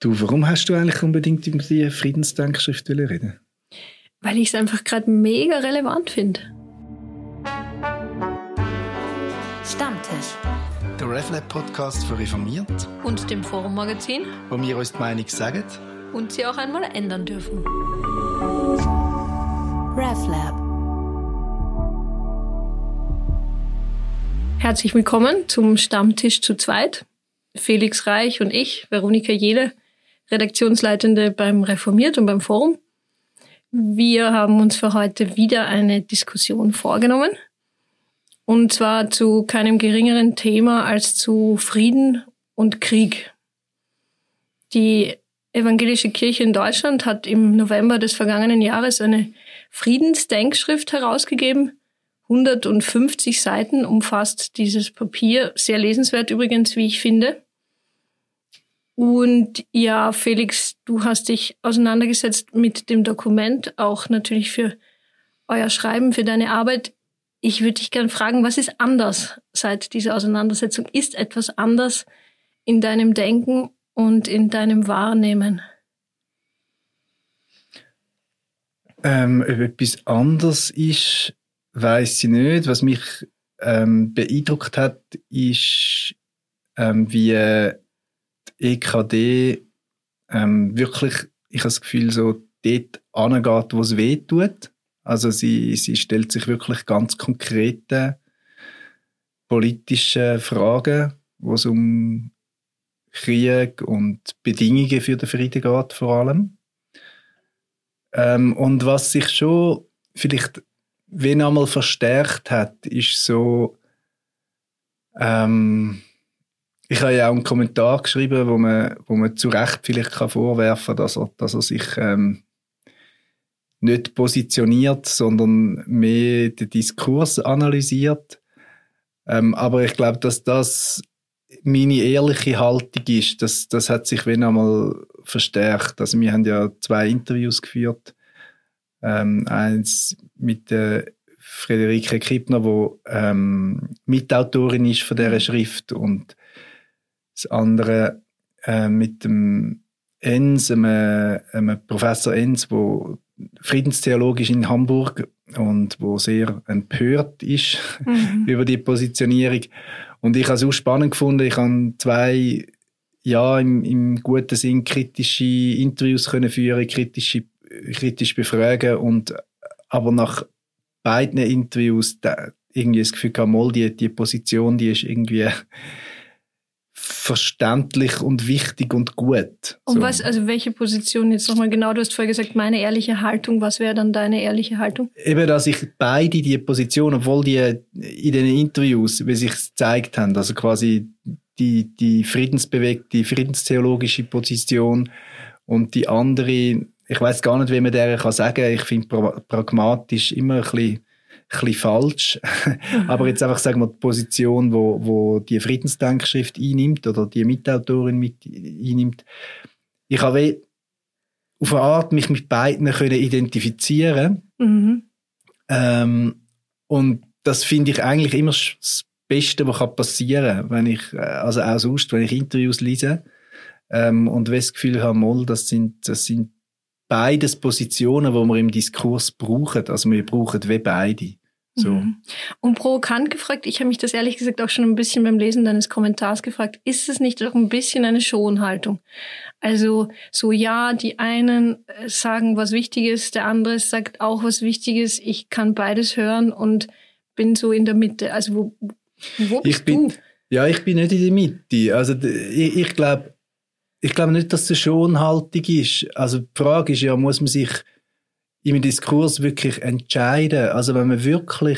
Du, warum hast du eigentlich unbedingt über die Friedensdenkschrift reden? Weil ich es einfach gerade mega relevant finde. Stammtisch. Der RefLab-Podcast für Reformiert. Und dem Forum-Magazin. Wo wir uns die Meinung sagen. Und sie auch einmal ändern dürfen. RefLab. Herzlich willkommen zum Stammtisch zu zweit. Felix Reich und ich, Veronika Jehle, Redaktionsleitende beim Reformiert und beim Forum. Wir haben uns für heute wieder eine Diskussion vorgenommen. Und zwar zu keinem geringeren Thema als zu Frieden und Krieg. Die Evangelische Kirche in Deutschland hat im November des vergangenen Jahres eine Friedensdenkschrift herausgegeben. 150 Seiten umfasst dieses Papier. Sehr lesenswert übrigens, wie ich finde. Und ja, Felix, du hast dich auseinandergesetzt mit dem Dokument, auch natürlich für euer Schreiben, für deine Arbeit. Ich würde dich gerne fragen, was ist anders seit dieser Auseinandersetzung? Ist etwas anders in deinem Denken und in deinem Wahrnehmen? Ob etwas anders ist, weiss ich nicht. Was mich beeindruckt hat, ist, wie die EKD wirklich, ich habe das Gefühl, so dort angeht, wo es weh tut. Also sie stellt sich wirklich ganz konkrete politische Fragen, wo es um Krieg und Bedingungen für den Frieden geht, vor allem. Und was sich schon vielleicht wenn einmal verstärkt hat, ist so, ich habe ja auch einen Kommentar geschrieben, wo man zu Recht vielleicht vorwerfen kann, dass er sich nicht positioniert, sondern mehr den Diskurs analysiert. Aber ich glaube, dass das meine ehrliche Haltung ist. Das hat sich wenn einmal verstärkt. Also wir haben ja 2 Interviews geführt. Eins mit der Friederike Kippner, die Mitautorin ist von dieser Schrift, und das andere mit dem Enz, einem Professor Enz, der Friedenstheologe ist in Hamburg und wo sehr empört ist über die Positionierung. Und ich habe es auch spannend gefunden. Ich habe 2 im guten Sinn kritische Interviews können führen, kritisch befragen, und aber nach beiden Interviews irgendwie das Gefühl gehabt, die Position, die ist irgendwie verständlich und wichtig und gut. Und so. was, also welche Position jetzt nochmal genau? Du hast vorher gesagt, meine ehrliche Haltung. Was wäre dann deine ehrliche Haltung? Eben, dass ich beide die Position, obwohl die in den Interviews, wie sich gezeigt haben, also quasi die friedensbewegte, friedenstheologische Position und die andere, ich weiss gar nicht, wie man der kann sagen. Ich finde pragmatisch immer ein bisschen falsch. Aber jetzt einfach sagen wir die Position, wo die Friedensdenkschrift einnimmt oder die Mitautorin einnimmt. Ich habe auf eine Art mich mit beiden können identifizieren. Und das finde ich eigentlich immer das Beste, was passieren kann, wenn ich, also auch sonst, wenn ich Interviews lese, und das Gefühl habe, das sind beides Positionen, die wir im Diskurs brauchen. Also wir brauchen wie beide. So. Und provokant gefragt, ich habe mich das ehrlich gesagt auch schon ein bisschen beim Lesen deines Kommentars gefragt, ist es nicht auch ein bisschen eine Schonhaltung? Also so, ja, die einen sagen was Wichtiges, der andere sagt auch was Wichtiges, ich kann beides hören und bin so in der Mitte. Also wo bist du? Ja, ich bin nicht in der Mitte. Also ich glaube nicht, dass es eine Schonhaltung ist. Also die Frage ist ja, muss man sich im Diskurs wirklich entscheiden? Also wenn man wirklich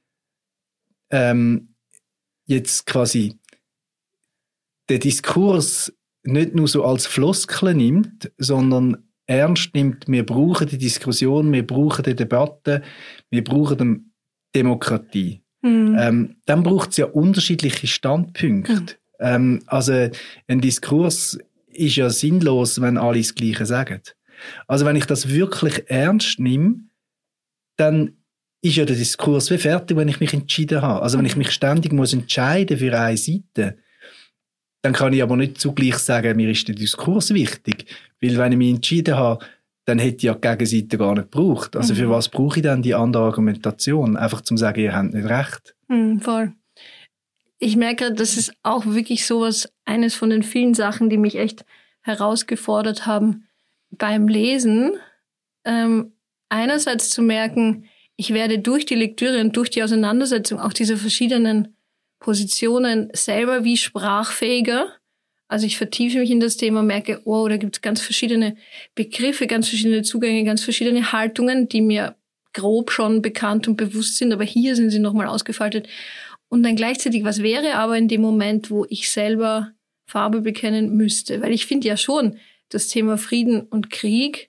jetzt quasi den Diskurs nicht nur so als Floskel nimmt, sondern ernst nimmt, wir brauchen die Diskussion, wir brauchen die Debatte, wir brauchen Demokratie. Dann braucht es ja unterschiedliche Standpunkte. Also ein Diskurs ist ja sinnlos, wenn alle das Gleiche sagen. Also wenn ich das wirklich ernst nehme, dann ist ja der Diskurs wie fertig, wenn ich mich entschieden habe. Also wenn ich mich ständig muss entscheiden für eine Seite, dann kann ich aber nicht zugleich sagen, mir ist der Diskurs wichtig. Weil wenn ich mich entschieden habe, dann hätte ich ja die Gegenseite gar nicht gebraucht. Also für was brauche ich dann die andere Argumentation? Einfach zum sagen, ihr habt nicht recht. Voll. Ich merke, das ist auch wirklich sowas, eines von den vielen Sachen, die mich echt herausgefordert haben beim Lesen. Einerseits zu merken, ich werde durch die Lektüre und durch die Auseinandersetzung auch dieser verschiedenen Positionen selber wie sprachfähiger. Also ich vertiefe mich in das Thema, merke, wow, da gibt es ganz verschiedene Begriffe, ganz verschiedene Zugänge, ganz verschiedene Haltungen, die mir grob schon bekannt und bewusst sind, aber hier sind sie nochmal ausgefaltet. Und dann gleichzeitig, was wäre aber in dem Moment, wo ich selber Farbe bekennen müsste? Weil ich finde ja schon, das Thema Frieden und Krieg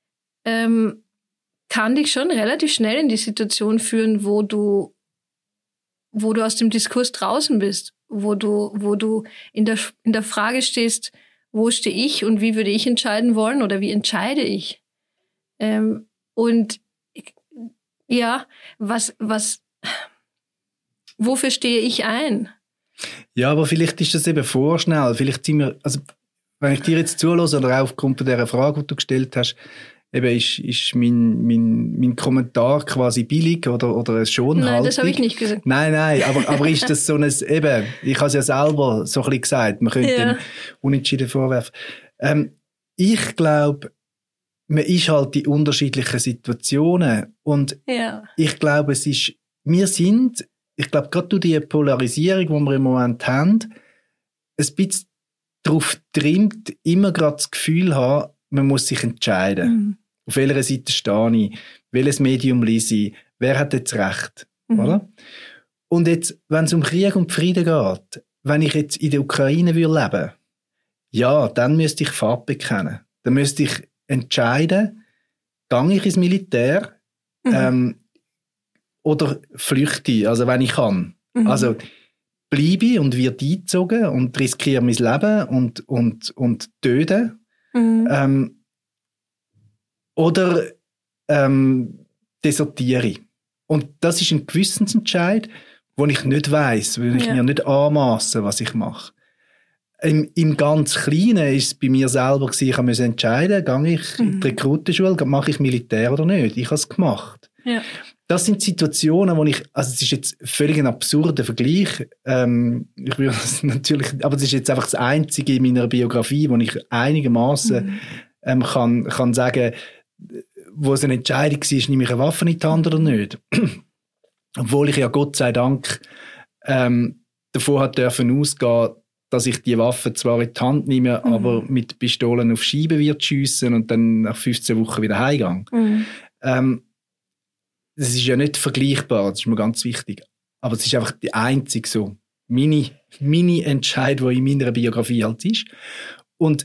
kann dich schon relativ schnell in die Situation führen, wo du aus dem Diskurs draußen bist, wo du in der Frage stehst, wo stehe ich und wie würde ich entscheiden wollen oder wie entscheide ich? Und ja, wofür stehe ich ein? Ja, aber vielleicht ist das eben vorschnell. Vielleicht sind wir, also wenn ich dir jetzt zuhöre oder auch aufgrund von dieser Frage, die du gestellt hast, eben ist mein Kommentar quasi billig oder schonhaltig? Nein, das habe ich nicht gesagt. Nein, aber ist das so ein, eben, ich habe es ja selber so ein bisschen gesagt, man könnte dem Unentschieden vorwerfen. Ich glaube, man ist halt in unterschiedlichen Situationen und ich glaube, ich glaube, gerade durch die Polarisierung, die wir im Moment haben, ein bisschen darauf trimmt, immer gerade das Gefühl haben, man muss sich entscheiden. Auf welcher Seite stehe ich? Welches Medium lese ich? Wer hat jetzt Recht? Oder? Und jetzt, wenn es um Krieg und Frieden geht, wenn ich jetzt in der Ukraine leben würde, ja, dann müsste ich Farbe bekennen. Dann müsste ich entscheiden, gehe ich ins Militär oder flüchte, also wenn ich kann. Also bleibe und werde eingezogen und riskiere mein Leben und töte. Oder desertiere. Und das ist ein Gewissensentscheid, wo ich nicht weiss, weil ich mir nicht anmasse, was ich mache. Im ganz Kleinen ist es bei mir selber gewesen, ich musste entscheiden, gehe ich in die Rekrutenschule, mache ich Militär oder nicht. Ich habe es gemacht. Ja. Das sind Situationen, wo es ist jetzt völlig ein absurder Vergleich. Ich würde das natürlich, aber es ist jetzt einfach das Einzige in meiner Biografie, wo ich einigermaßen kann sagen, wo es eine Entscheidung war, nehme ich eine Waffe in die Hand oder nicht. Obwohl ich ja Gott sei Dank davon hat dürfen ausgehen, dass ich die Waffe zwar in die Hand nehme, aber mit Pistolen auf Scheiben wird schiessen und dann nach 15 Wochen wieder heimgehe. Das ist ja nicht vergleichbar, das ist mir ganz wichtig. Aber es ist einfach die einzige so Mini-Entscheid, die in meiner Biografie halt ist. Und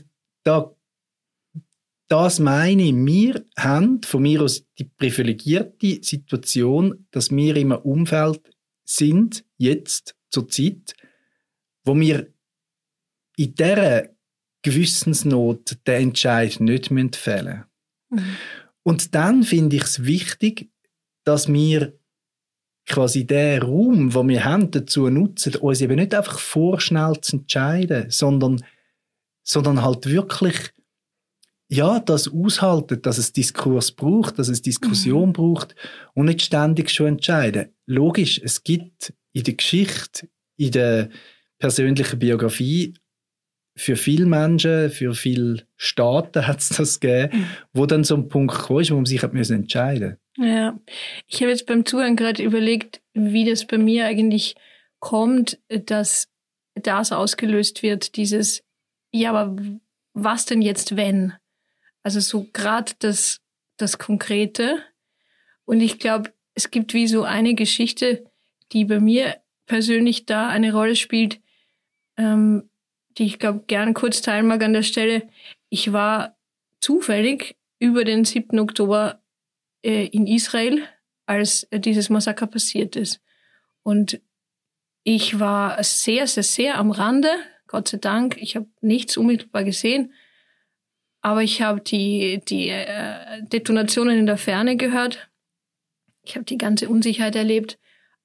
das meine ich, wir haben von mir aus die privilegierte Situation, dass wir in einem Umfeld sind, jetzt, zur Zeit, wo wir in dieser Gewissensnot den Entscheid nicht fällen müssen. Und dann finde ich es wichtig, dass wir quasi den Raum, den wir haben, dazu nutzen, uns eben nicht einfach vorschnell zu entscheiden, sondern halt wirklich das aushalten, dass es Diskurs braucht, dass es Diskussion braucht und nicht ständig schon entscheiden. Logisch, es gibt in der Geschichte, in der persönlichen Biografie für viele Menschen, für viele Staaten hat es das gegeben, wo dann so ein Punkt kam, wo man sich entscheiden musste. Ja, ich habe jetzt beim Zuhören gerade überlegt, wie das bei mir eigentlich kommt, dass das ausgelöst wird, dieses, ja, aber was denn jetzt, wenn? Also so gerade das Konkrete. Und ich glaube, es gibt wie so eine Geschichte, die bei mir persönlich da eine Rolle spielt, die ich glaube gerne kurz teilen mag an der Stelle. Ich war zufällig über den 7. Oktober in Israel, als dieses Massaker passiert ist. Und ich war sehr, sehr, sehr am Rande, Gott sei Dank. Ich habe nichts unmittelbar gesehen, aber ich habe die Detonationen in der Ferne gehört. Ich habe die ganze Unsicherheit erlebt.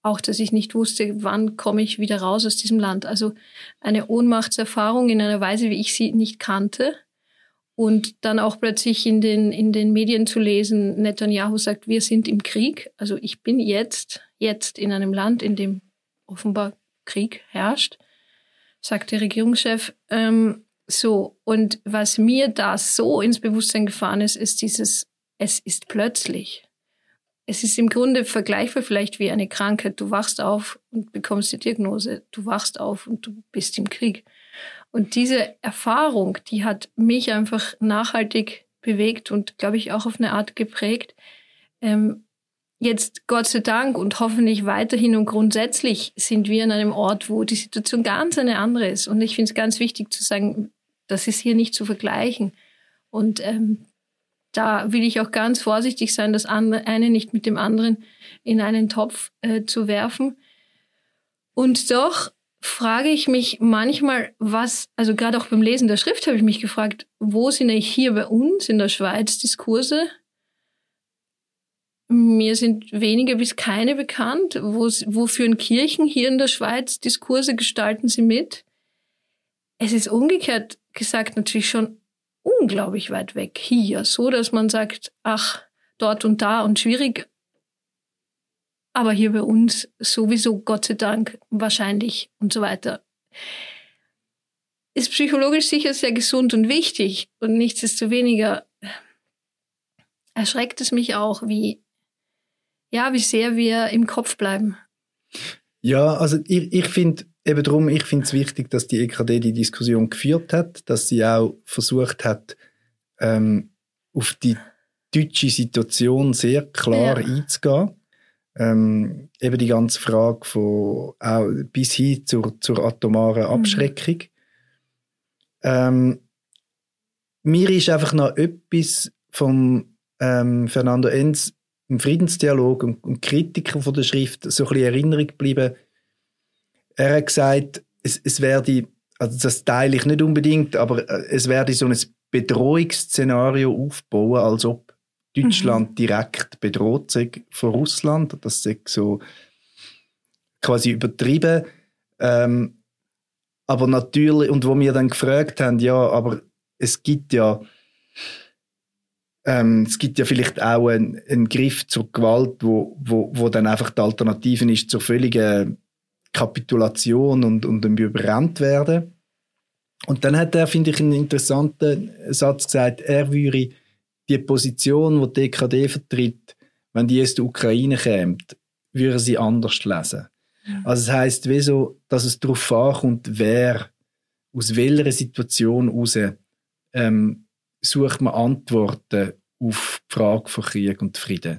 auch, dass ich nicht wusste, wann komme ich wieder raus aus diesem Land. Also eine Ohnmachtserfahrung in einer Weise, wie ich sie nicht kannte. Und dann auch plötzlich in den Medien zu lesen, Netanyahu sagt, wir sind im Krieg. Also ich bin jetzt in einem Land, in dem offenbar Krieg herrscht, sagt der Regierungschef. So, und was mir da so ins Bewusstsein gefahren ist, ist dieses, es ist plötzlich. Es ist im Grunde vergleichbar vielleicht wie eine Krankheit. Du wachst auf und bekommst die Diagnose. Du wachst auf und du bist im Krieg. Und diese Erfahrung, die hat mich einfach nachhaltig bewegt und, glaube ich, auch auf eine Art geprägt. Jetzt, Gott sei Dank und hoffentlich weiterhin und grundsätzlich sind wir an einem Ort, wo die Situation ganz eine andere ist. Und ich finde es ganz wichtig zu sagen, das ist hier nicht zu vergleichen. Und da will ich auch ganz vorsichtig sein, das eine nicht mit dem anderen in einen Topf zu werfen. Und doch frage ich mich manchmal, also gerade auch beim Lesen der Schrift habe ich mich gefragt, wo sind eigentlich hier bei uns in der Schweiz Diskurse? Mir sind wenige bis keine bekannt. Wo führen Kirchen hier in der Schweiz Diskurse, gestalten sie mit? Es ist umgekehrt gesagt natürlich schon unglaublich weit weg hier, so dass man sagt, ach, dort und da und schwierig. Aber hier bei uns sowieso, Gott sei Dank, wahrscheinlich und so weiter. Ist psychologisch sicher sehr gesund und wichtig. Und nichtsdestoweniger erschreckt es mich auch, wie sehr wir im Kopf bleiben. Ja, also ich finde eben darum, ich finde es wichtig, dass die EKD die Diskussion geführt hat, dass sie auch versucht hat, auf die deutsche Situation sehr klar einzugehen. Eben die ganze Frage von auch bis hin zur atomaren Abschreckung. Mir ist einfach noch etwas vom Fernando Enz im Friedensdialog und Kritiker von der Schrift so ein bisschen in Erinnerung geblieben. Er hat gesagt, es werde, also das teile ich nicht unbedingt, aber es werde so ein Bedrohungsszenario aufbauen, als ob Deutschland direkt bedroht sei von Russland. Das sei so quasi übertrieben. Aber natürlich, und wo wir dann gefragt haben, ja, aber es gibt ja vielleicht auch einen Griff zur Gewalt, wo dann einfach die Alternative ist zur völligen Kapitulation und dem überrannt werden. Und dann hat er, finde ich, einen interessanten Satz gesagt, er würde die Position, die die EKD vertritt, wenn die aus der Ukraine käme, würde sie anders lesen. Ja. Also es heisst, wieso, dass es darauf ankommt, wer aus welcher Situation heraus sucht man Antworten auf die Frage von Krieg und Frieden.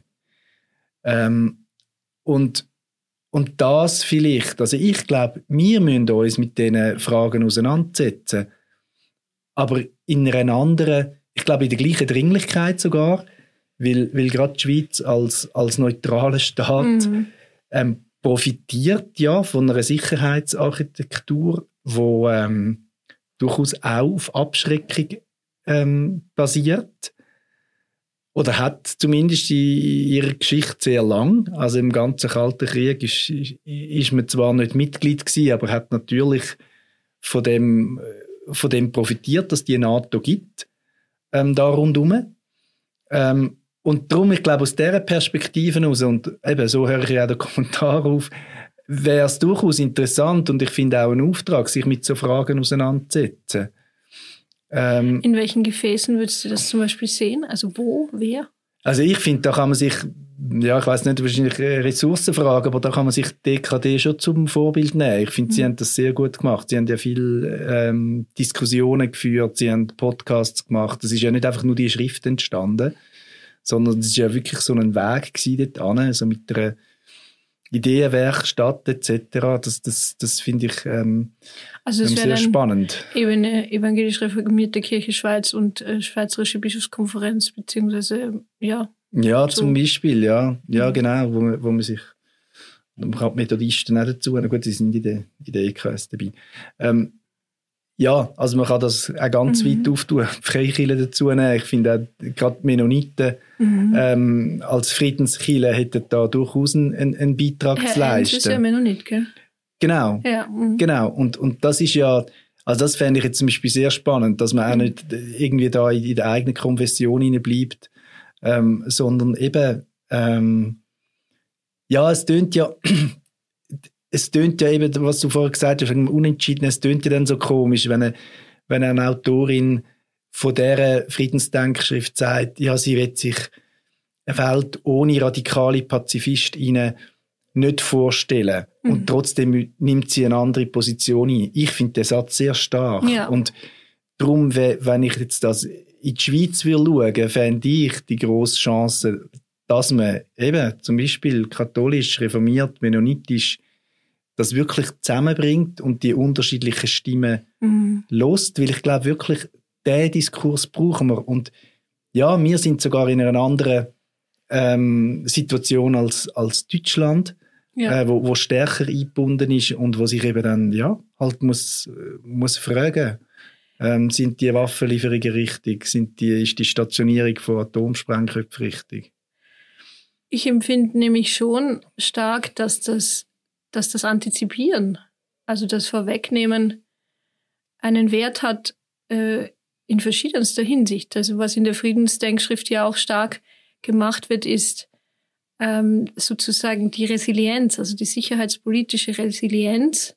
Und das vielleicht, also ich glaube, wir müssen uns mit diesen Fragen auseinandersetzen, aber in einer anderen, ich glaube in der gleichen Dringlichkeit sogar, weil gerade die Schweiz als neutraler Staat profitiert ja von einer Sicherheitsarchitektur, die durchaus auch auf Abschreckung basiert. Oder hat zumindest in ihrer Geschichte sehr lang. Also im ganzen Kalten Krieg ist man zwar nicht Mitglied gewesen, aber hat natürlich von dem profitiert, dass die NATO gibt, da rundherum. Und darum, ich glaube, aus dieser Perspektive heraus, und eben so höre ich auch den Kommentar auf, wäre es durchaus interessant und ich finde auch ein Auftrag, sich mit so Fragen auseinanderzusetzen. In welchen Gefäßen würdest du das zum Beispiel sehen? Also wo, wer? Also ich finde, da kann man sich, ja, ich weiss nicht, wahrscheinlich Ressourcenfragen, aber da kann man sich die DKD schon zum Vorbild nehmen. Ich finde, sie haben das sehr gut gemacht. Sie haben ja viele Diskussionen geführt, sie haben Podcasts gemacht. Es ist ja nicht einfach nur die Schrift entstanden, sondern es ist ja wirklich so ein Weg gewesen dort hin, also mit einer Ideenwerkstatt etc. Das finde ich also sehr spannend. Eben eine evangelisch reformierte Kirche Schweiz und Schweizerische Bischofskonferenz, beziehungsweise, ja. Ja, so. zum Beispiel, ja. Ja, genau, wo man sich, man kann die Methodisten auch dazu, na gut, die sind in der EKS dabei. Ja, also man kann das auch ganz weit auftun, die Freikirchen dazu nehmen. Ich finde auch, gerade die Mennoniten als Friedenskirche hätten da durchaus einen Beitrag zu leisten. Das ist ja Mennonit, gell? Genau, ja. Genau. Und das ist ja, also das fände ich jetzt zum Beispiel sehr spannend, dass man auch nicht irgendwie da in der eigenen Konfession hineinbleibt, sondern eben, ja, es tönt ja eben, was du vorher gesagt hast, wegen dem Unentschieden, es tönt ja dann so komisch, wenn eine Autorin von dieser Friedensdenkschrift sagt, ja, sie will sich eine Welt ohne radikale PazifistInnen nicht vorstellen. Und trotzdem nimmt sie eine andere Position ein. Ich finde den Satz sehr stark. Ja. Und darum, wenn ich jetzt das in die Schweiz schauen, fände ich die grosse Chance, dass man eben zum Beispiel katholisch, reformiert, mennonitisch das wirklich zusammenbringt und die unterschiedlichen Stimmen lost, weil ich glaube wirklich, diesen Diskurs brauchen wir. Und ja, wir sind sogar in einer anderen Situation als Deutschland, wo stärker eingebunden ist und wo sich eben dann halt muss fragen, sind die Waffenlieferungen richtig? Ist die Stationierung von Atomsprengköpfen richtig? Ich empfinde nämlich schon stark, dass das Antizipieren, also das Vorwegnehmen, einen Wert hat in verschiedenster Hinsicht. Also was in der Friedensdenkschrift ja auch stark gemacht wird, ist sozusagen die Resilienz, also die sicherheitspolitische Resilienz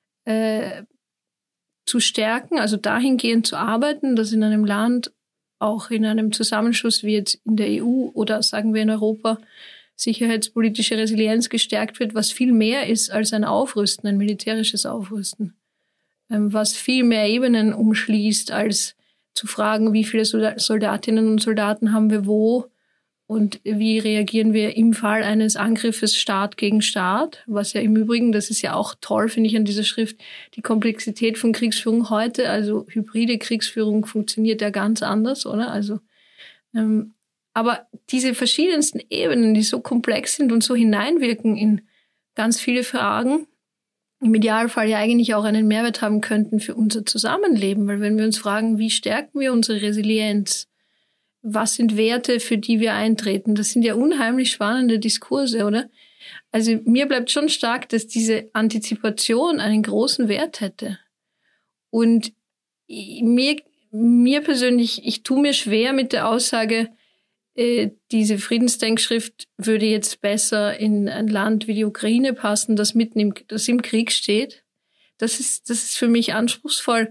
zu stärken, also dahingehend zu arbeiten, dass in einem Land, auch in einem Zusammenschluss wie jetzt in der EU oder sagen wir in Europa, sicherheitspolitische Resilienz gestärkt wird, was viel mehr ist als ein Aufrüsten, ein militärisches Aufrüsten, was viel mehr Ebenen umschließt, als zu fragen, wie viele Soldatinnen und Soldaten haben wir wo und wie reagieren wir im Fall eines Angriffes Staat gegen Staat, was ja im Übrigen, das ist ja auch toll, finde ich an dieser Schrift, die Komplexität von Kriegsführung heute, also hybride Kriegsführung funktioniert ja ganz anders, oder? Also aber diese verschiedensten Ebenen, die so komplex sind und so hineinwirken in ganz viele Fragen, im Idealfall ja eigentlich auch einen Mehrwert haben könnten für unser Zusammenleben. Weil wenn wir uns fragen, wie stärken wir unsere Resilienz? Was sind Werte, für die wir eintreten? Das sind ja unheimlich spannende Diskurse, oder? Also mir bleibt schon stark, dass diese Antizipation einen großen Wert hätte. Und mir persönlich, ich tue mir schwer mit der Aussage, diese Friedensdenkschrift würde jetzt besser in ein Land wie die Ukraine passen, das im Krieg steht. Das ist für mich anspruchsvoll.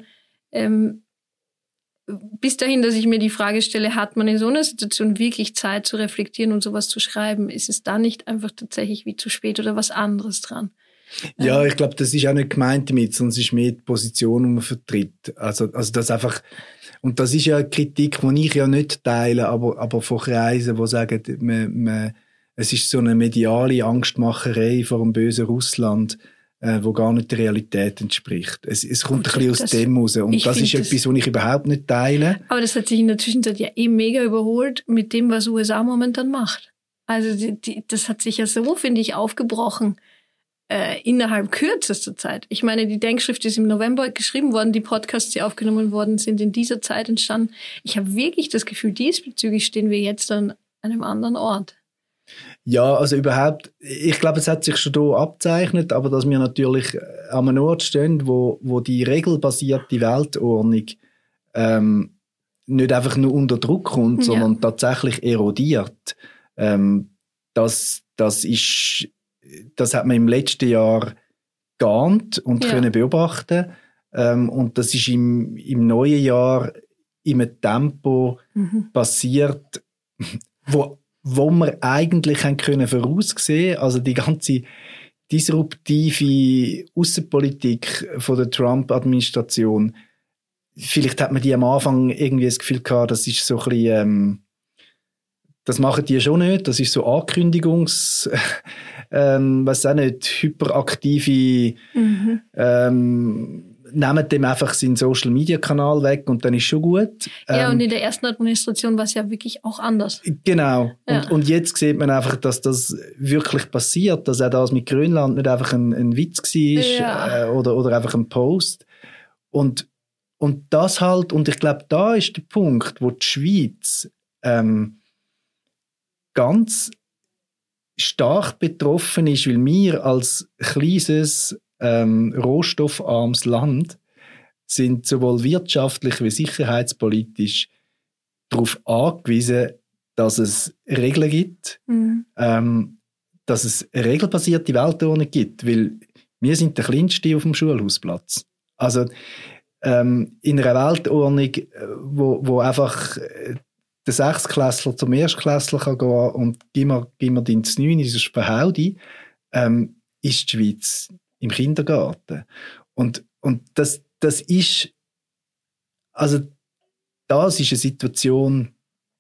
Bis dahin, dass ich mir die Frage stelle, hat man in so einer Situation wirklich Zeit zu reflektieren und sowas zu schreiben? Ist es da nicht einfach tatsächlich wie zu spät oder was anderes dran? Ja, ich glaube, das ist auch nicht gemeint damit, sondern es ist mehr die Position, die man vertritt. Also das einfach, und das ist ja eine Kritik, die ich ja nicht teile, aber von Kreisen, die sagen, es ist so eine mediale Angstmacherei vor einem bösen Russland, wo gar nicht der Realität entspricht. Es kommt ein bisschen aus dem raus. Und das ist etwas, was ich überhaupt nicht teile. Aber das hat sich in der Zwischenzeit ja mega überholt mit dem, was USA momentan macht. Also das hat sich ja so, finde ich, aufgebrochen innerhalb kürzester Zeit. Ich meine, die Denkschrift ist im November geschrieben worden, die Podcasts, die aufgenommen worden sind, in dieser Zeit entstanden. Ich habe wirklich das Gefühl, diesbezüglich stehen wir jetzt an einem anderen Ort. Ja, also überhaupt, ich glaube, es hat sich schon hier abzeichnet, aber dass wir natürlich an einem Ort stehen, wo die regelbasierte Weltordnung nicht einfach nur unter Druck kommt, sondern tatsächlich erodiert. Das hat man im letzten Jahr geahnt und können beobachten. Und das ist im neuen Jahr in einem Tempo passiert, wo wir eigentlich können voraussehen. Also die ganze disruptive Außenpolitik von der Trump-Administration, vielleicht hat man die am Anfang irgendwie das Gefühl gehabt, das ist so ein bisschen, das machen die schon nicht, das ist so Ankündigungs, weiß auch nicht, hyperaktive, nehmen dem einfach seinen Social-Media-Kanal weg und dann ist schon gut. Ja, und in der ersten Administration war es ja wirklich auch anders. Genau. Ja. Und jetzt sieht man einfach, dass das wirklich passiert, dass auch das mit Grönland nicht einfach ein Witz war oder einfach ein Post. Und und das halt, und ich glaube, da ist der Punkt, wo die Schweiz ganz stark betroffen ist, weil wir als kleines, rohstoffarmes Land sind sowohl wirtschaftlich wie sicherheitspolitisch darauf angewiesen, dass es Regeln gibt, dass es eine regelbasierte Weltordnung gibt, weil wir sind der Kleinste auf dem Schulhausplatz. Also in einer Weltordnung, wo einfach der Sechstklässler zum Erstklässler kann gehen und gib mir dein 9, sonst verhau dich, ist die Schweiz im Kindergarten. Und das ist, also das ist eine Situation,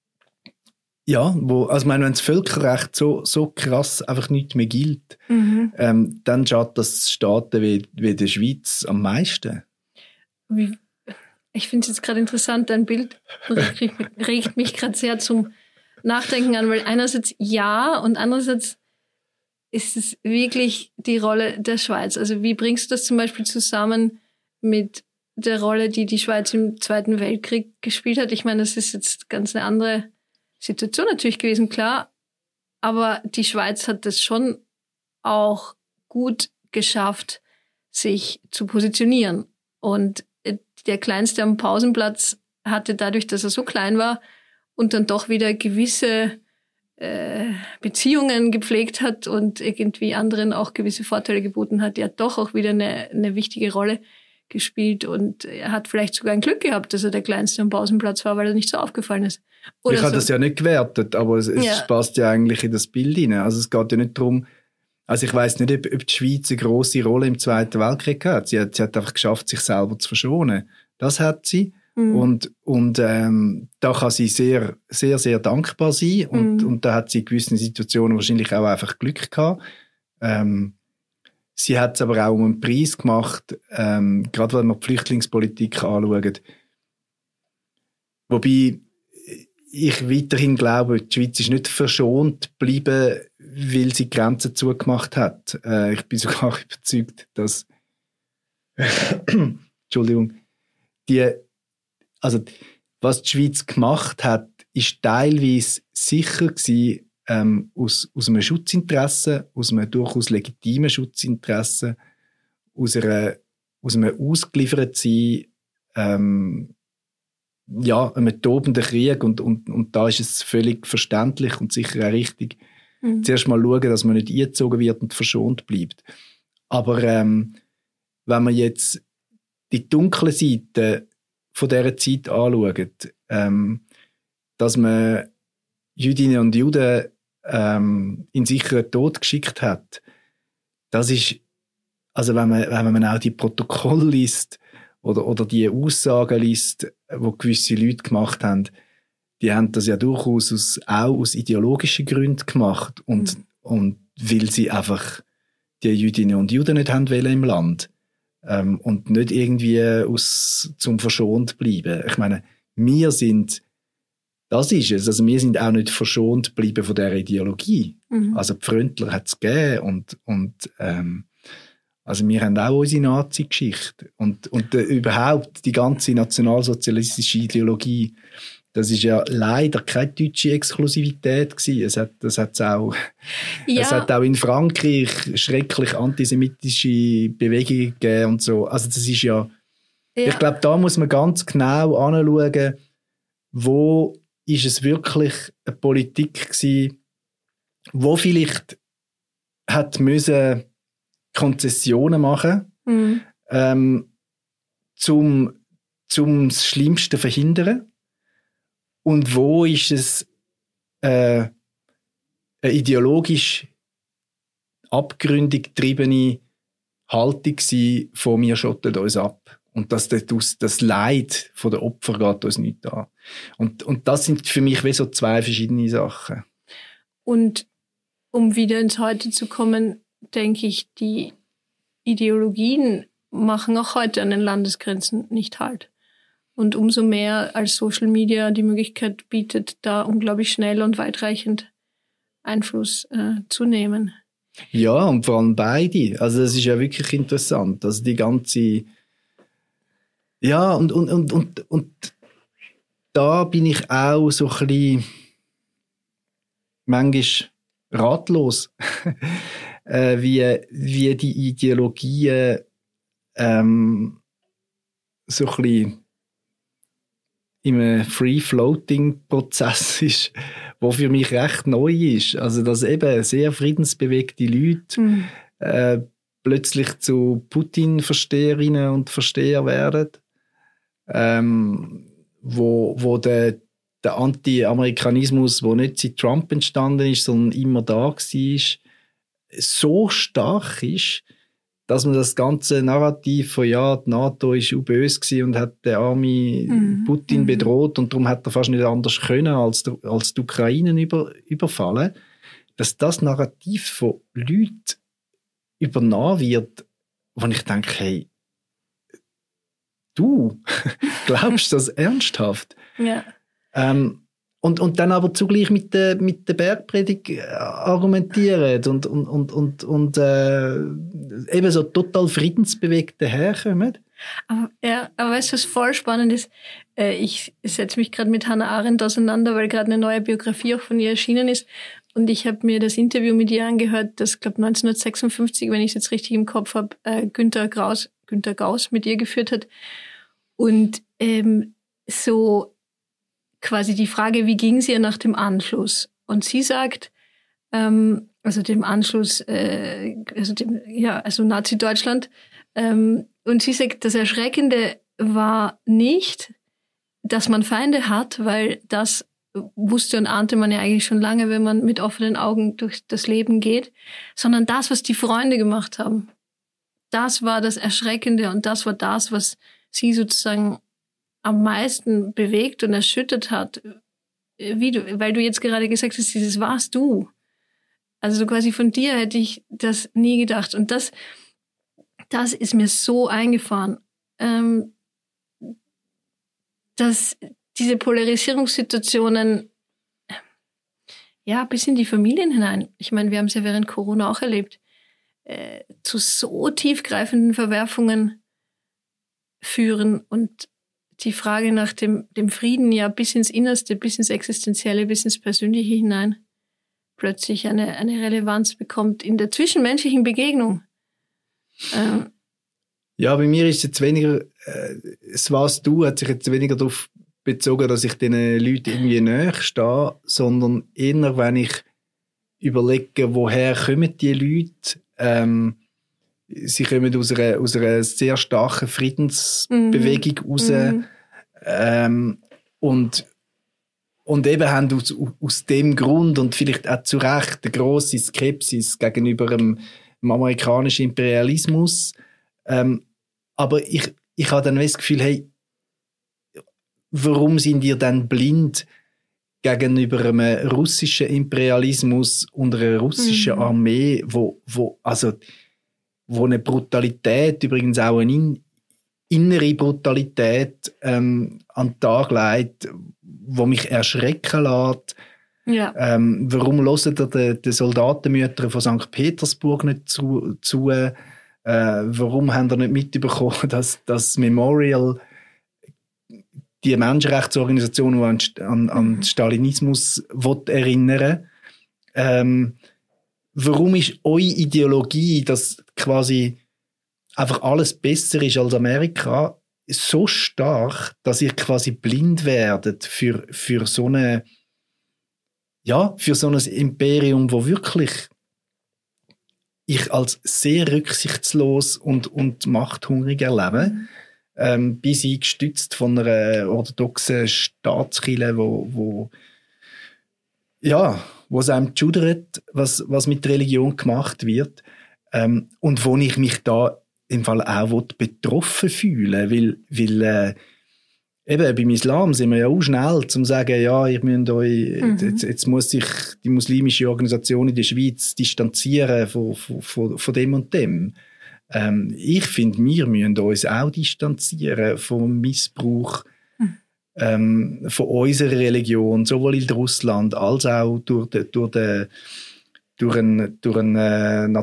ja, also ich meine, wenn das Völkerrecht so krass einfach nicht mehr gilt, dann schadet das Staaten wie der Schweiz am meisten. Ich finde es jetzt gerade interessant, dein Bild regt mich gerade sehr zum Nachdenken an, weil einerseits ja und andererseits ist es wirklich die Rolle der Schweiz. Also wie bringst du das zum Beispiel zusammen mit der Rolle, die die Schweiz im Zweiten Weltkrieg gespielt hat? Ich meine, das ist jetzt ganz eine andere Situation natürlich gewesen, klar, aber die Schweiz hat das schon auch gut geschafft, sich zu positionieren. Und der Kleinste am Pausenplatz hatte dadurch, dass er so klein war und dann doch wieder gewisse Beziehungen gepflegt hat und irgendwie anderen auch gewisse Vorteile geboten hat, ja doch auch wieder eine wichtige Rolle gespielt und er hat vielleicht sogar ein Glück gehabt, dass er der Kleinste am Pausenplatz war, weil er nicht so aufgefallen ist. Oder ich habe das ja nicht gewertet, aber es passt ja eigentlich in das Bild hinein. Also es geht ja nicht darum, also ich weiss nicht, ob die Schweiz eine grosse Rolle im Zweiten Weltkrieg hat. Sie hat einfach geschafft, sich selber zu verschonen. Das hat sie. Und da kann sie sehr, sehr, sehr dankbar sein. Und da hat sie in gewissen Situationen wahrscheinlich auch einfach Glück gehabt. Sie hat es aber auch um einen Preis gemacht, gerade wenn man die Flüchtlingspolitik anschaut. Wobei ich weiterhin glaube, die Schweiz ist nicht verschont geblieben, weil sie die Grenzen zugemacht hat. Ich bin sogar überzeugt, dass Entschuldigung, also was die Schweiz gemacht hat, ist teilweise sicher gewesen, aus einem Schutzinteresse, aus einem durchaus legitimen Schutzinteresse, aus einem Ausgeliefertsein, einem tobenden Krieg und da ist es völlig verständlich und sicher auch richtig, zuerst mal schauen, dass man nicht eingezogen wird und verschont bleibt. Aber wenn man jetzt die dunkle Seite von dieser Zeit anschaut, dass man Jüdinnen und Juden in sicheren Tod geschickt hat, das ist, also wenn man auch die Protokolle liest oder die Aussagen liest, die gewisse Leute gemacht haben, die haben das ja durchaus auch aus ideologischen Gründen gemacht und weil sie einfach die Jüdinnen und Juden nicht haben wollen im Land und nicht irgendwie zum verschont bleiben. Ich meine, das ist es. Also wir sind auch nicht verschont geblieben von dieser Ideologie. Also die Fröntler hat es gegeben und also wir haben auch unsere Nazi-Geschichte. Und überhaupt die ganze nationalsozialistische Ideologie, das ist ja leider keine deutsche Exklusivität gewesen. Es hat auch in Frankreich schrecklich antisemitische Bewegungen gegeben und so. Also das ist ja. Ich glaube, da muss man ganz genau anschauen, wo ist es wirklich eine Politik gewesen, wo vielleicht hat müssen Konzessionen machen, zum das Schlimmste verhindern. Und wo ist es eine ideologisch abgründig getriebene Haltung gewesen, von wir schotten uns ab. Und das Leid der Opfer geht uns nicht an. Und das sind für mich wie so zwei verschiedene Sachen. Und um wieder ins Heute zu kommen, denke ich, die Ideologien machen auch heute an den Landesgrenzen nicht Halt. Und umso mehr als Social Media die Möglichkeit bietet, da unglaublich schnell und weitreichend Einfluss zu nehmen. Ja, und vor allem beide. Also das ist ja wirklich interessant. Also die ganze Ja, und da bin ich auch so ein bisschen manchmal ratlos, wie die Ideologien so ein bisschen in einem Free-Floating-Prozess ist, der für mich recht neu ist. Also, dass eben sehr friedensbewegte Leute plötzlich zu Putin-Versteherinnen und Versteher werden, wo der Anti-Amerikanismus, der nicht seit Trump entstanden ist, sondern immer da war, so stark ist, dass man das ganze Narrativ von ja, die NATO ist auch böse gewesen und hat den armen Putin bedroht und darum hat er fast nicht anders können, als die Ukraine überfallen, dass das Narrativ von Leuten übernommen wird, wo ich denke, hey, du glaubst das ernsthaft? Ja. Und dann aber zugleich mit der Bergpredigt argumentieren und eben so total friedensbewegt daherkommen. Aber weißt du, was voll spannend ist? Ich setze mich gerade mit Hannah Arendt auseinander, weil gerade eine neue Biografie auch von ihr erschienen ist. Und ich habe mir das Interview mit ihr angehört, das, glaube 1956, wenn ich es jetzt richtig im Kopf habe, Günter Gauss mit ihr geführt hat. Und so quasi die Frage, wie ging es ihr nach dem Anschluss? Und sie sagt, also dem Anschluss, also Nazi-Deutschland, und sie sagt, das Erschreckende war nicht, dass man Feinde hat, weil das wusste und ahnte man ja eigentlich schon lange, wenn man mit offenen Augen durch das Leben geht, sondern das, was die Freunde gemacht haben. Das war das Erschreckende und das war das, was sie sozusagen am meisten bewegt und erschüttert hat, weil du jetzt gerade gesagt hast, dieses warst du. Also quasi von dir hätte ich das nie gedacht. Und das ist mir so eingefahren, dass diese Polarisierungssituationen ja bis in die Familien hinein, ich meine, wir haben es ja während Corona auch erlebt, zu so tiefgreifenden Verwerfungen führen und die Frage nach dem Frieden ja bis ins Innerste, bis ins Existenzielle, bis ins Persönliche hinein plötzlich eine Relevanz bekommt in der zwischenmenschlichen Begegnung. Ja, bei mir ist es jetzt weniger, es warst du, hat sich jetzt weniger darauf bezogen, dass ich diesen Leuten irgendwie näher stehe, sondern eher, wenn ich überlege, woher kommen die Leute, sie kommen aus einer sehr starken Friedensbewegung raus. Und eben haben aus dem Grund und vielleicht auch zu Recht eine grosse Skepsis gegenüber dem amerikanischen Imperialismus. Aber ich habe dann das Gefühl, hey, warum sind ihr dann blind gegenüber einem russischen Imperialismus und einer russischen Armee, wo eine Brutalität, übrigens auch eine innere Brutalität an den Tag legt, wo mich erschrecken lässt. Ja. Warum hören die Soldatenmütter von St. Petersburg nicht zu? Warum haben ihr nicht mitbekommen, dass das Memorial, die Menschenrechtsorganisation, die an Stalinismus erinnern will, warum ist eure Ideologie, dass quasi einfach alles besser ist als Amerika, so stark, dass ihr quasi blind werdet für so ein Imperium, wo wirklich ich als sehr rücksichtslos und machthungrig erlebe, bis ich gestützt von einer orthodoxen Staatskirche, wo es einem schudert, was mit Religion gemacht wird, und wo ich mich da im Fall auch betroffen fühle, weil eben beim Islam sind wir ja auch schnell, um zu sagen, ja, ihr müsst euch, jetzt muss sich die muslimische Organisation in der Schweiz distanzieren von dem und dem. Ich finde, wir müssen uns auch distanzieren vom Missbrauch von unserer Religion, sowohl in Russland als auch durch einen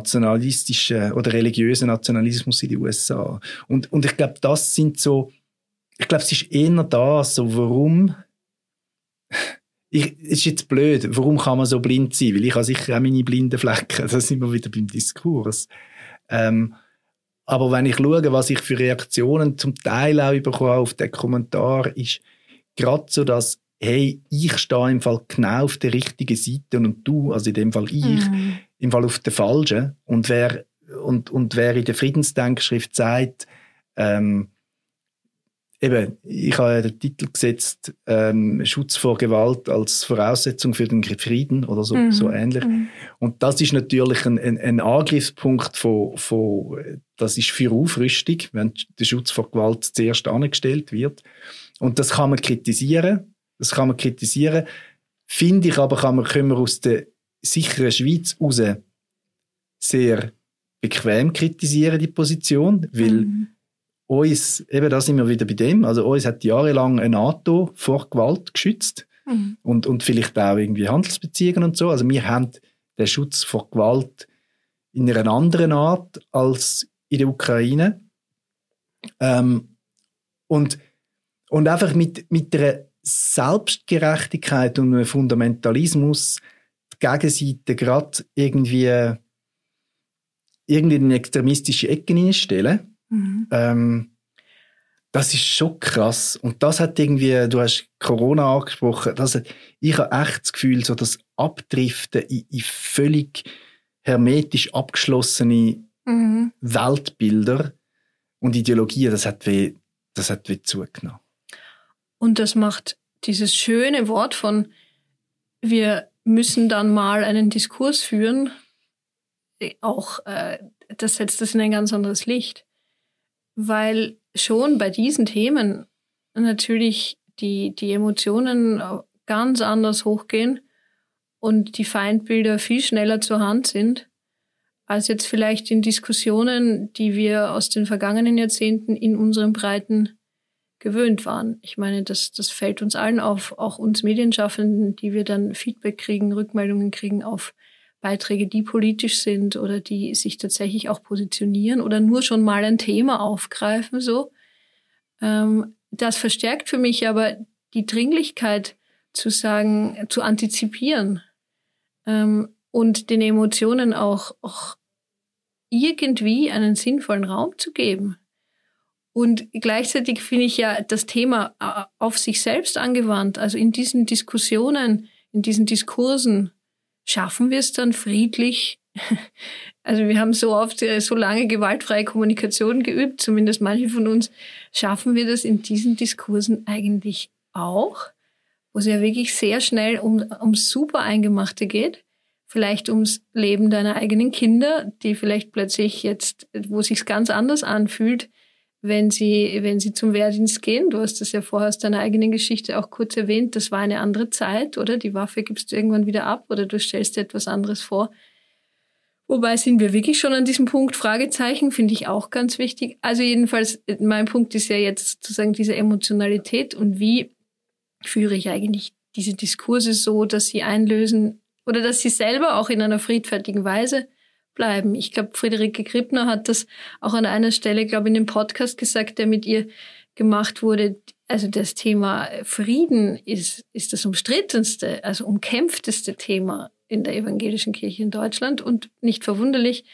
nationalistischen oder religiösen Nationalismus in den USA. Und ich glaube, das sind so ich glaube, es ist eher das, so warum, es ist jetzt blöd, warum kann man so blind sein? Weil ich habe sicher auch meine blinden Flecken, da sind wir wieder beim Diskurs. Aber wenn ich schaue, was ich für Reaktionen zum Teil auch bekomme auf den Kommentar, ist gerade so, dass, hey, ich stehe im Fall genau auf der richtigen Seite und du, also in dem Fall ich, im Fall auf der falschen. Und wer in der Friedensdenkschrift sagt, eben, ich habe den Titel gesetzt, Schutz vor Gewalt als Voraussetzung für den Frieden oder so, so ähnlich. Und das ist natürlich ein Angriffspunkt das ist für Aufrüstung, wenn der Schutz vor Gewalt zuerst angestellt wird. Und das kann man kritisieren. Finde ich aber, können wir aus der sicheren Schweiz raus sehr bequem kritisieren, die Position, weil uns, eben da sind wir wieder bei dem, also uns hat jahrelang eine NATO vor Gewalt geschützt und vielleicht auch irgendwie Handelsbeziehungen und so. Also wir haben den Schutz vor Gewalt in einer anderen Art als in der Ukraine. Und einfach mit einer Selbstgerechtigkeit und einem Fundamentalismus die Gegenseite gerade irgendwie in eine extremistische Ecke hineinstellen. Das ist schon krass. Und das hat irgendwie, du hast Corona angesprochen, ich habe echt das Gefühl, so das Abdriften in völlig hermetisch abgeschlossene Weltbilder und Ideologien, das hat weh zugenommen. Und das macht dieses schöne Wort von, wir müssen dann mal einen Diskurs führen, auch, das setzt das in ein ganz anderes Licht. Weil schon bei diesen Themen natürlich die Emotionen ganz anders hochgehen und die Feindbilder viel schneller zur Hand sind, als jetzt vielleicht in Diskussionen, die wir aus den vergangenen Jahrzehnten in unseren Breiten gewöhnt waren. Ich meine, das fällt uns allen auf, auch uns Medienschaffenden, die wir dann Feedback kriegen, Rückmeldungen kriegen auf Beiträge, die politisch sind oder die sich tatsächlich auch positionieren oder nur schon mal ein Thema aufgreifen, so. Das verstärkt für mich aber die Dringlichkeit zu sagen, zu antizipieren, und den Emotionen auch irgendwie einen sinnvollen Raum zu geben. Und gleichzeitig finde ich ja das Thema auf sich selbst angewandt, also in diesen Diskussionen, in diesen Diskursen, schaffen wir es dann friedlich? Also wir haben so oft so lange gewaltfreie Kommunikation geübt, zumindest manche von uns. Schaffen wir das in diesen Diskursen eigentlich auch? Wo es ja wirklich sehr schnell ums super Eingemachte geht. Vielleicht ums Leben deiner eigenen Kinder, die vielleicht plötzlich jetzt, wo es sich ganz anders anfühlt, wenn sie zum Wehrdienst gehen. Du hast das ja vorher aus deiner eigenen Geschichte auch kurz erwähnt. Das war eine andere Zeit, oder? Die Waffe gibst du irgendwann wieder ab oder du stellst dir etwas anderes vor. Wobei sind wir wirklich schon an diesem Punkt? Fragezeichen finde ich auch ganz wichtig. Also jedenfalls, mein Punkt ist ja jetzt sozusagen diese Emotionalität und wie führe ich eigentlich diese Diskurse so, dass sie einlösen oder dass sie selber auch in einer friedfertigen Weise bleiben. Ich glaube, Friederike Krippner hat das auch an einer Stelle, glaube ich, in dem Podcast gesagt, der mit ihr gemacht wurde. Also das Thema Frieden ist das umstrittenste, also umkämpfteste Thema in der evangelischen Kirche in Deutschland und nicht verwunderlich.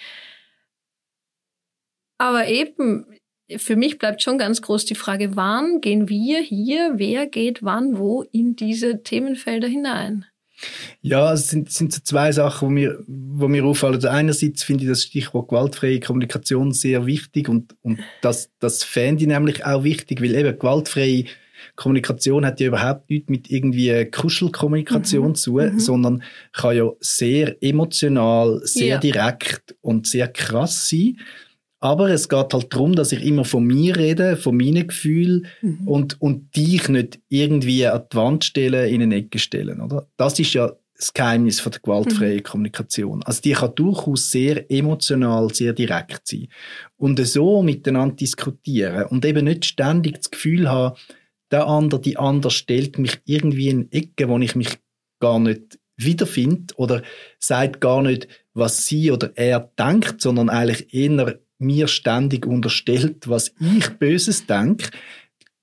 Aber eben, für mich bleibt schon ganz groß die Frage, wann gehen wir hier, wer geht wann wo in diese Themenfelder hinein? Ja, es sind so zwei Sachen, wo mir auffallen. Also einerseits finde ich das Stichwort gewaltfreie Kommunikation sehr wichtig und das fände ich nämlich auch wichtig, weil eben gewaltfreie Kommunikation hat ja überhaupt nichts mit irgendwie Kuschelkommunikation zu tun, sondern kann ja sehr emotional, sehr direkt und sehr krass sein. Aber es geht halt darum, dass ich immer von mir rede, von meinen Gefühlen und dich nicht irgendwie an die Wand stellen, in eine Ecke stellen, oder? Das ist ja das Geheimnis von der gewaltfreien Kommunikation. Also die kann durchaus sehr emotional, sehr direkt sein. Und so miteinander diskutieren und eben nicht ständig das Gefühl haben, die andere stellt mich irgendwie in eine Ecke, wo ich mich gar nicht wiederfinde oder sagt gar nicht, was sie oder er denkt, sondern eigentlich eher mir ständig unterstellt, was ich Böses denke,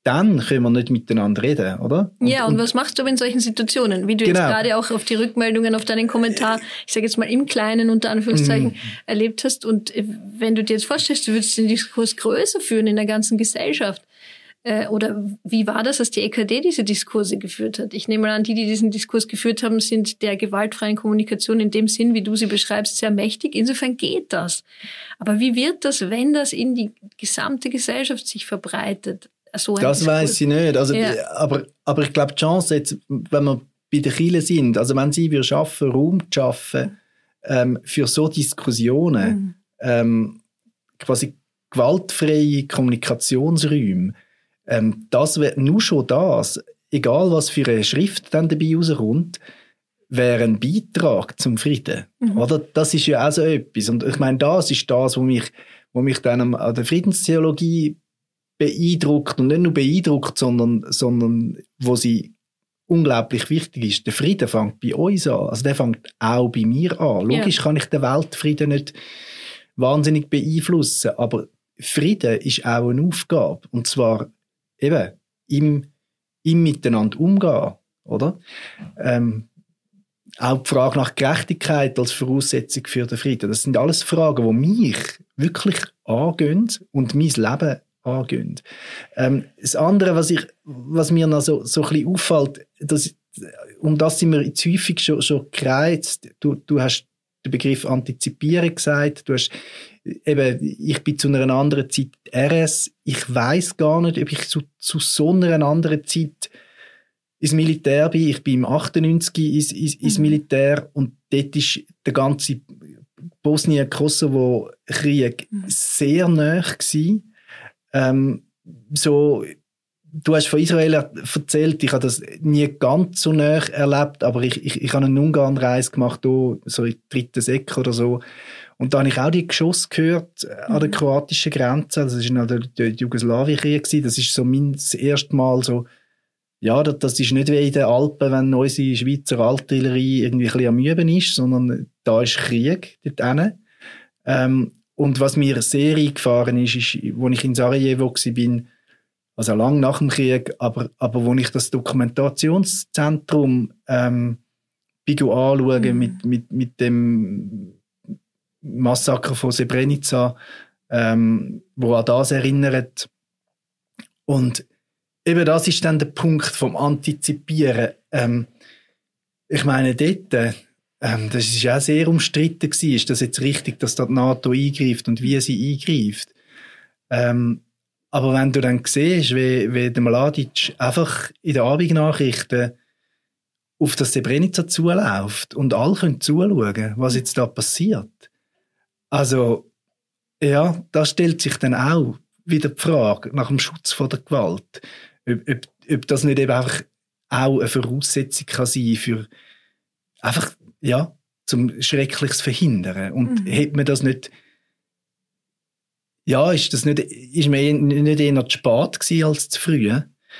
dann können wir nicht miteinander reden, oder? Und was machst du in solchen Situationen? Wie du jetzt gerade auch auf die Rückmeldungen, auf deinen Kommentar, ich sage jetzt mal im Kleinen unter Anführungszeichen, erlebt hast. Und wenn du dir jetzt vorstellst, du würdest den Diskurs größer führen in der ganzen Gesellschaft. Oder wie war das, dass die EKD diese Diskurse geführt hat? Ich nehme mal an, die diesen Diskurs geführt haben, sind der gewaltfreien Kommunikation in dem Sinn, wie du sie beschreibst, sehr mächtig. Insofern geht das. Aber wie wird das, wenn das in die gesamte Gesellschaft sich verbreitet? So das weiß ich nicht. Also, aber ich glaube, die Chance jetzt, wenn wir bei den Kirchen sind, also wenn sie schaffen, Raum zu schaffen für so Diskussionen, quasi gewaltfreie Kommunikationsräume, das wäre nur schon das, egal was für eine Schrift dann dabei rauskommt, wäre ein Beitrag zum Frieden. Oder? Das ist ja auch so etwas. Und ich meine, das ist das, was mich dann an der Friedenstheologie beeindruckt. Und nicht nur beeindruckt, sondern wo sie unglaublich wichtig ist. Der Frieden fängt bei uns an. Also der fängt auch bei mir an. Logisch kann ich den Weltfrieden nicht wahnsinnig beeinflussen, aber Frieden ist auch eine Aufgabe. Und zwar eben im Miteinander umgehen, oder? Auch die Frage nach Gerechtigkeit als Voraussetzung für den Frieden. Das sind alles Fragen, die mich wirklich angehen und mein Leben angehen. Das andere, was mir noch so ein bisschen auffällt, um das sind wir jetzt häufig schon gereizt. Du hast den Begriff Antizipieren gesagt. Du hast eben, ich bin zu einer anderen Zeit RS. Ich weiss gar nicht, ob ich zu so einer anderen Zeit ins Militär bin. Ich bin im 98 ins Militär und dort ist der ganze Bosnien-Kosovo-Krieg sehr nahe gewesen. Du hast von Israel erzählt, ich habe das nie ganz so nahe erlebt, aber ich habe eine Ungarn-Reise gemacht, so in dritten Säcke oder so. Und da habe ich auch die Geschosse gehört an der kroatischen Grenze. Das war der Jugoslawienkrieg. Das ist so das erste Mal so, ja, das ist nicht wie in den Alpen, wenn unsere Schweizer Artillerie irgendwie ein bisschen am Üben ist, sondern da ist Krieg dort hinten. Und was mir sehr eingefahren ist, als ich in Sarajevo war, also lang nach dem Krieg, aber wo ich das Dokumentationszentrum anschaue mit dem Massaker von Srebrenica, wo an das erinnert. Und eben das ist dann der Punkt vom Antizipieren. Ich meine, dort, das ist ja auch sehr umstritten gewesen. Ist das jetzt richtig, dass da die NATO eingreift und wie sie eingreift? Aber wenn du dann siehst, wie der Mladic einfach in den Abendnachrichten auf das Srebrenica zuläuft und alle können zuschauen, was jetzt da passiert. Also, ja, da stellt sich dann auch wieder die Frage nach dem Schutz vor der Gewalt. Ob das nicht eben einfach auch eine Voraussetzung kann sein für einfach, ja, zum Schreckliches verhindern. Und hat man das nicht, ja, ist mir nicht eher zu spät gewesen als zu früh.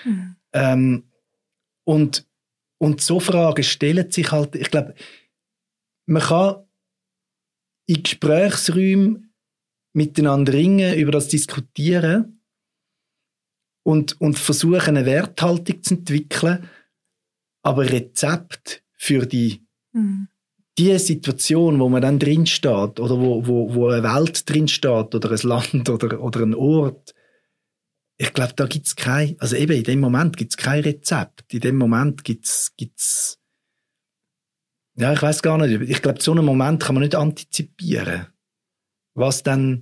Und so Fragen stellen sich halt, ich glaube, man kann in Gesprächsräumen miteinander ringen, über das diskutieren und versuchen, eine Werthaltung zu entwickeln, aber Rezept für die Situation, wo man dann drin steht oder wo eine Welt drin steht oder ein Land oder ein Ort, ich glaube, da gibt's also eben in dem Moment gibt's kein Rezept. In dem Moment gibt's ja, ich weiß gar nicht. Ich glaube, so einen Moment kann man nicht antizipieren. Was dann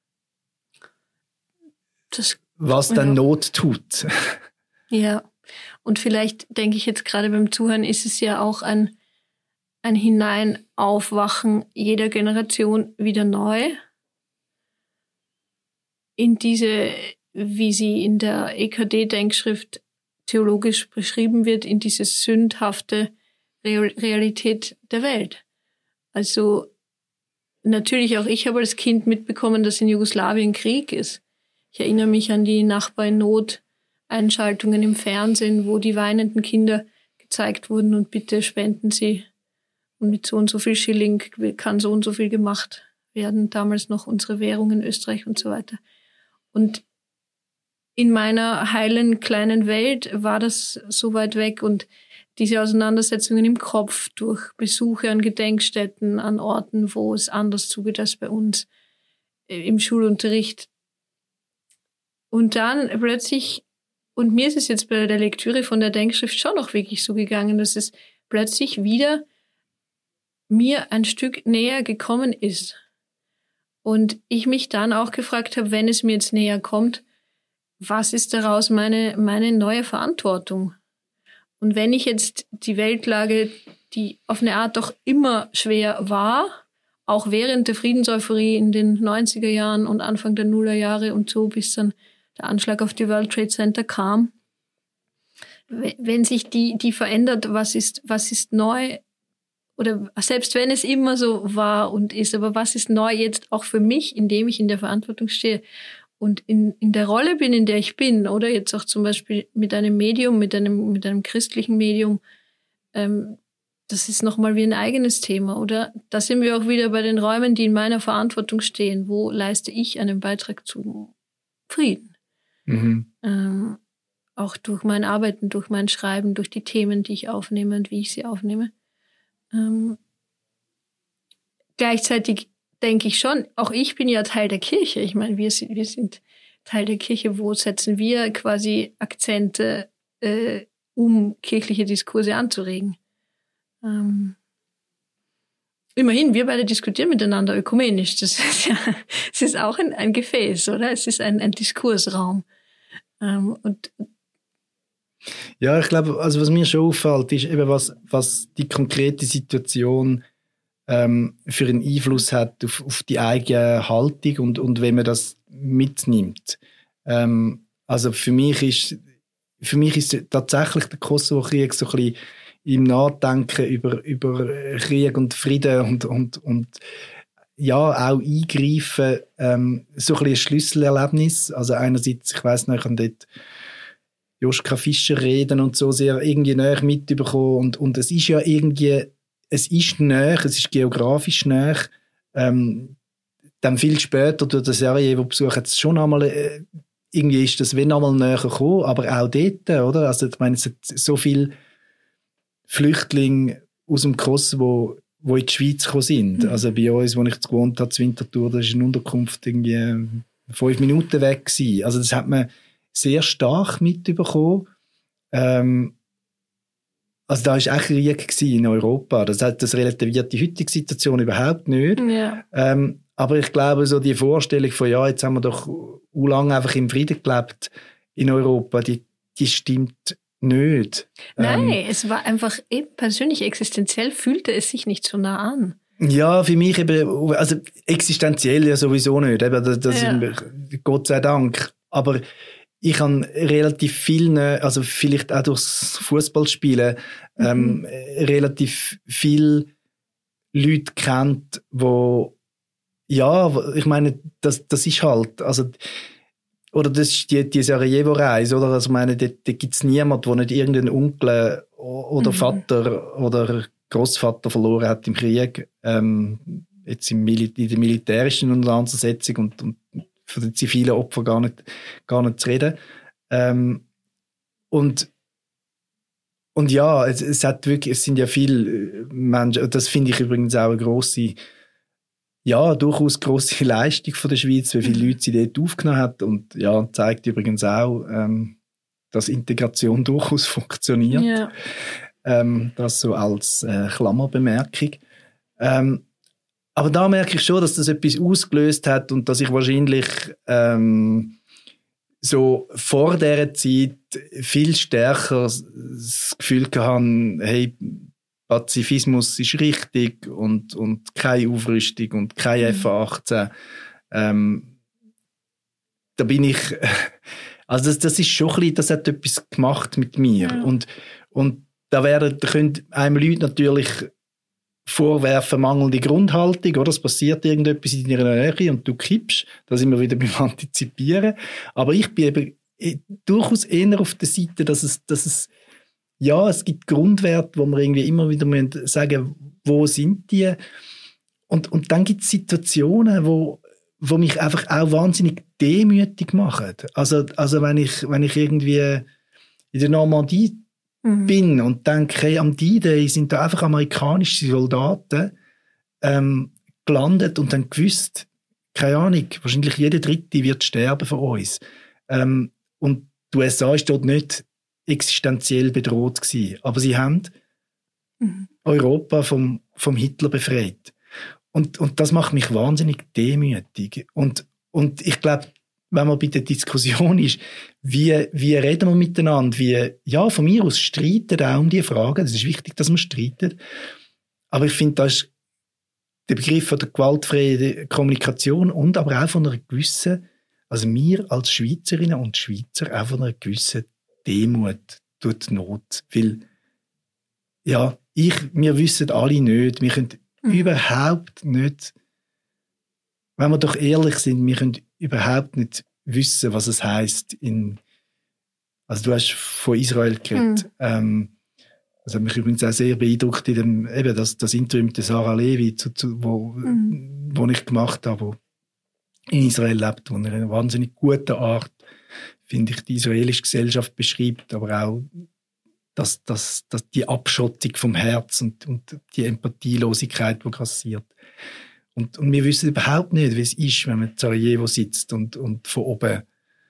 Not tut. Ja. Und vielleicht denke ich jetzt gerade beim Zuhören ist es ja auch ein Hineinauwachen jeder Generation wieder neu in diese, wie sie in der EKD-Denkschrift theologisch beschrieben wird, in diese sündhafte Realität der Welt. Also natürlich auch ich habe als Kind mitbekommen, dass in Jugoslawien Krieg ist. Ich erinnere mich an die Nachbar-in-Not-Einschaltungen im Fernsehen, wo die weinenden Kinder gezeigt wurden und bitte spenden Sie. Und mit so und so viel Schilling kann so und so viel gemacht werden. Damals noch unsere Währung in Österreich und so weiter. Und in meiner heilen kleinen Welt war das so weit weg und diese Auseinandersetzungen im Kopf durch Besuche an Gedenkstätten, an Orten, wo es anders zugeht als bei uns im Schulunterricht. Und dann plötzlich, und mir ist es jetzt bei der Lektüre von der Denkschrift schon noch wirklich so gegangen, dass es plötzlich wieder mir ein Stück näher gekommen ist. Und ich mich dann auch gefragt habe, wenn es mir jetzt näher kommt, was ist daraus meine neue Verantwortung? Und wenn ich jetzt die Weltlage, die auf eine Art doch immer schwer war, auch während der Friedenseuphorie in den 90er Jahren und Anfang der Nullerjahre und so, bis dann der Anschlag auf die World Trade Center kam, wenn sich die verändert, was ist neu? Oder selbst wenn es immer so war und ist, aber was ist neu jetzt auch für mich, indem ich in der Verantwortung stehe und in der Rolle bin, in der ich bin, oder jetzt auch zum Beispiel mit einem Medium, mit einem christlichen Medium, das ist nochmal wie ein eigenes Thema, oder? Da sind wir auch wieder bei den Räumen, die in meiner Verantwortung stehen. Wo leiste ich einen Beitrag zum Frieden? Mhm. Auch durch mein Arbeiten, durch mein Schreiben, durch die Themen, die ich aufnehme und wie ich sie aufnehme. Gleichzeitig denke ich schon, auch ich bin ja Teil der Kirche. Ich meine, wir sind Teil der Kirche. Wo setzen wir quasi Akzente, um kirchliche Diskurse anzuregen? Immerhin, wir beide diskutieren miteinander ökumenisch. Das ist auch ein Gefäß, oder? Es ist ein Diskursraum. Und ja, ich glaube, also was mir schon auffällt, ist eben, was die konkrete Situation für einen Einfluss hat auf die eigene Haltung und wenn man das mitnimmt. Also für mich ist tatsächlich der Kosovo-Krieg so ein bisschen im Nachdenken über Krieg und Frieden und ja, auch eingreifen, so ein bisschen ein Schlüsselerlebnis. Also einerseits, ich weiss noch, ich habe dort Joschka Fischer reden und so sehr irgendwie näher mitbekommen und es ist ja irgendwie, es ist näher, es ist geografisch näher. Dann viel später durch das Sarajevo-Besuch hat es schon einmal, irgendwie ist das wenn einmal näher gekommen, aber auch dort, oder? Also ich meine, es hat so viele Flüchtlinge aus dem Kosovo, die in die Schweiz gekommen sind. Mhm. Also bei uns, wo ich gewohnt habe, in Winterthur, da ist eine Unterkunft irgendwie 5 Minuten weg gewesen. Also das hat man sehr stark mitbekommen. Also da war echt Krieg in Europa. Das relativiert die heutige Situation überhaupt nicht. Ja. Aber ich glaube, so die Vorstellung von, ja, jetzt haben wir doch lange einfach im Frieden gelebt in Europa, die stimmt nicht. Nein, es war einfach eben persönlich existenziell, fühlte es sich nicht so nah an. Ja, für mich eben, also existenziell ja sowieso nicht, eben, das ja. Gott sei Dank. Aber ich habe relativ viel, also vielleicht auch durchs Fußballspielen, relativ viele Leute kennt, wo, ja, ich meine, das ist halt, also, oder das ist die Sarajevo-Reise, oder? Also, ich meine, da gibt's niemanden, der nicht irgendeinen Onkel oder Vater oder Großvater verloren hat im Krieg, jetzt in der militärischen Auseinandersetzung und von den zivilen Opfern gar nicht zu reden. Und ja, es sind ja viele Menschen, das finde ich übrigens auch eine grosse, ja, durchaus grosse Leistung von der Schweiz, wie viele Leute sie dort aufgenommen hat und ja, zeigt übrigens auch, dass Integration durchaus funktioniert. Ja. Das so als Klammerbemerkung. Aber da merke ich schon, dass das etwas ausgelöst hat und dass ich wahrscheinlich so vor dieser Zeit viel stärker das Gefühl hatte, hey, Pazifismus ist richtig und keine Aufrüstung und keine F-18. Da bin ich, also das ist schon ein bisschen, das hat etwas gemacht mit mir. Ja. Und da können einem Leute natürlich vorwerfen, mangelnde Grundhaltung, oder? Es passiert irgendetwas in deiner Nähe und du kippst. Da sind wir wieder beim Antizipieren. Aber ich bin eben durchaus eher auf der Seite, dass es ja, es gibt Grundwerte, wo wir irgendwie immer wieder sagen, wo sind die? Und dann gibt es Situationen, wo wo mich einfach auch wahnsinnig demütig machen. Also wenn ich irgendwie in der Normandie bin und denke, hey, am D-Day sind da einfach amerikanische Soldaten gelandet und dann gewusst, keine Ahnung, wahrscheinlich jeder Dritte wird sterben von uns. Und die USA ist dort nicht existenziell bedroht gewesen. Aber sie haben Europa vom Hitler befreit. Und das macht mich wahnsinnig demütig. Und ich glaube, wenn man bei der Diskussion ist, wie reden wir miteinander, ja, von mir aus streiten auch um diese Fragen. Es ist wichtig, dass man streitet. Aber ich finde, da ist der Begriff von der gewaltfreien Kommunikation und aber auch von einer gewissen, also wir als Schweizerinnen und Schweizer, auch von einer gewissen Demut tut Not. Weil, ja, wir wissen alle nicht, wir können überhaupt nicht, wenn wir doch ehrlich sind, wir können überhaupt nicht wissen, was es heisst also du hast von Israel geredet. Das hat mich übrigens auch sehr beeindruckt in das Interview mit der Sarah Levi, wo ich gemacht habe, wo in Israel lebt, wo er in einer wahnsinnig guten Art, finde ich, die israelische Gesellschaft beschreibt, aber auch dass die Abschottung vom Herz und die Empathielosigkeit, die grassiert. Und wir wissen überhaupt nicht, wie es ist, wenn man in Sarajevo sitzt und von oben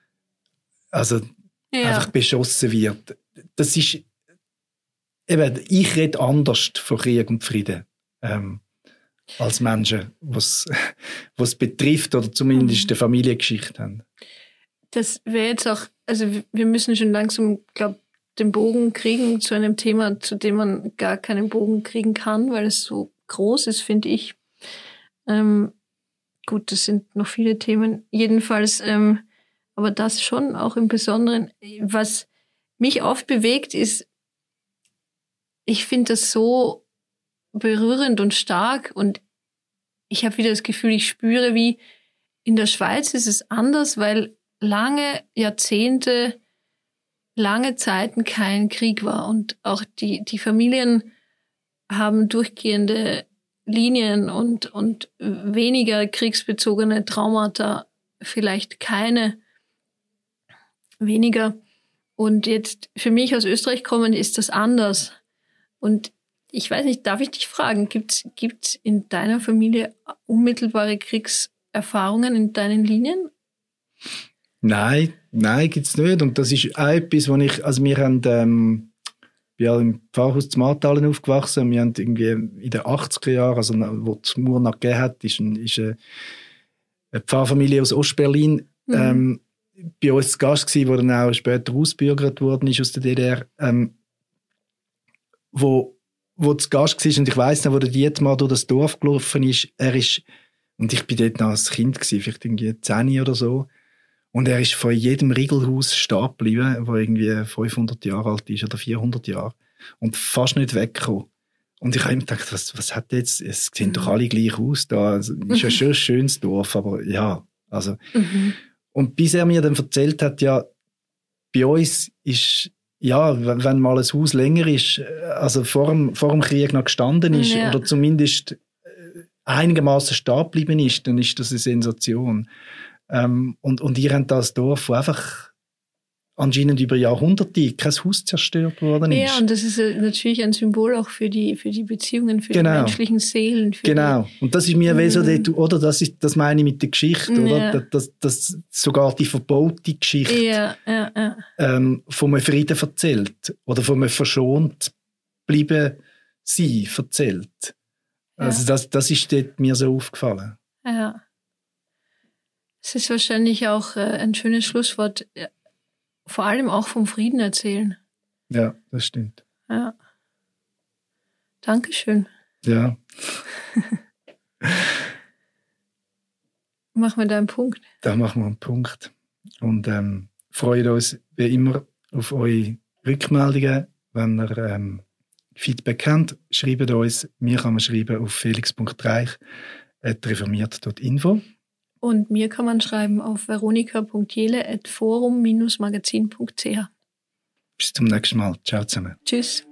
einfach beschossen wird. Das ist eben, ich rede anders von Krieg und Frieden als Menschen, was betrifft oder zumindest eine Familiengeschichte haben. Das wäre jetzt auch, also wir müssen schon langsam, glaube den Bogen kriegen zu einem Thema, zu dem man gar keinen Bogen kriegen kann, weil es so groß ist, finde ich. Gut, das sind noch viele Themen. Jedenfalls, aber das schon auch im Besonderen. Was mich oft bewegt, ist, ich finde das so berührend und stark und ich habe wieder das Gefühl, ich spüre, wie in der Schweiz ist es anders, weil lange Jahrzehnte, lange Zeiten kein Krieg war und auch die Familien haben durchgehende Linien und weniger kriegsbezogene Traumata, vielleicht keine, weniger. Und jetzt für mich aus Österreich kommend ist das anders. Und ich weiß nicht, darf ich dich fragen, gibt's in deiner Familie unmittelbare Kriegserfahrungen in deinen Linien? Nein, gibt's nicht. Und das ist auch etwas, wir haben, wir im Pfarrhaus zu Martalen aufgewachsen. Wir haben irgendwie in den 80er Jahren, also wo es Mauer noch gegeben hat, ist eine Pfarrfamilie aus Ostberlin bei uns zu Gast gewesen, die dann auch später ausgebürgert worden ist aus der DDR, wo zu Gast war. Und ich weiss noch, wo der Dietmar durch das Dorf gelaufen ist, und ich bin dort noch als Kind gewesen, vielleicht irgendwie 10 oder so. Und er ist vor jedem Riegelhaus stehen geblieben, das irgendwie 500 Jahre alt ist oder 400 Jahre. Und fast nicht weggekommen. Und ich habe immer gedacht, was hat jetzt, es sehen doch alle gleich aus da. Also, ist ja schon ein schönes Dorf, aber ja, also. Und bis er mir dann erzählt hat, ja, bei uns ist, ja, wenn mal ein Haus länger ist, also vor dem Krieg noch gestanden ist, oder zumindest einigermaßen stehen geblieben ist, dann ist das eine Sensation. Und ihr habt das Dorf, wo einfach anscheinend über Jahrhunderte kein Haus zerstört worden ist. Ja, und das ist natürlich ein Symbol auch für die Beziehungen, für die menschlichen Seelen. Und das ist mir wie so, oder das meine ich mit der Geschichte, oder? Das sogar die verbaute Geschichte von einem Frieden erzählt oder von einem verschont bleiben sein erzählt. Also das ist dort mir so aufgefallen. Ja. Es ist wahrscheinlich auch ein schönes Schlusswort, vor allem auch vom Frieden erzählen. Ja, das stimmt. Ja. Dankeschön. Ja. Machen wir da einen Punkt. Da machen wir einen Punkt. Und freuen uns wie immer auf eure Rückmeldungen. Wenn ihr Feedback habt, schreibt uns. Mir kann man schreiben auf felix.reich@reformiert.info. Und mir kann man schreiben auf veronika.jele@forum-magazin.ch. Bis zum nächsten Mal. Ciao zusammen. Tschüss.